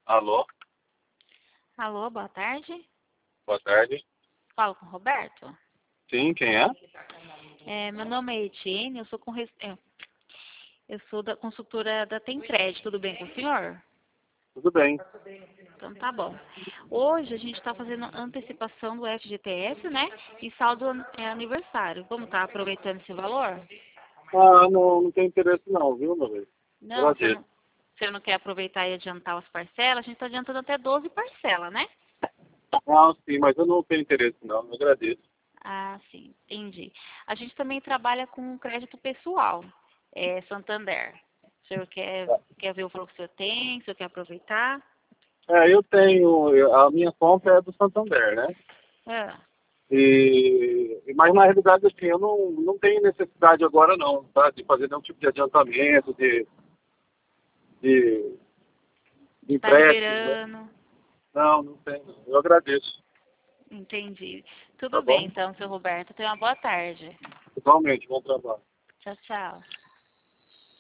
Alô, Alô, boa tarde. boa tarde. Falo com o Roberto. Sim, quem é? Meu nome é Etienne, eu sou da consultora da Tencred, tudo bem com o senhor? Tudo bem. Então tá bom. Hoje a gente está fazendo antecipação do FGTS, né? E saldo é aniversário. Vamos estar aproveitando esse valor? Ah, não tem interesse não, viu, meu bem? Não, Agradeço. você não quer aproveitar e adiantar as parcelas? A gente está adiantando até 12 parcelas, né? Ah, sim, mas eu não tenho interesse não, eu agradeço. Ah, sim, entendi. A gente também trabalha com crédito pessoal, Santander. O senhor quer ver o valor que o senhor tem, o senhor quer aproveitar? Eu tenho, a minha conta é do Santander, né? Ah, Mas na realidade, assim, eu não tenho necessidade agora não, tá? De fazer nenhum tipo de adiantamento, de, de tá empréstimo, né? liberando. Não tenho. Eu agradeço, Entendi. tá Tudo bem, bom? então, seu Roberto. Tenha uma boa tarde. Igualmente, bom trabalho. Tchau, tchau.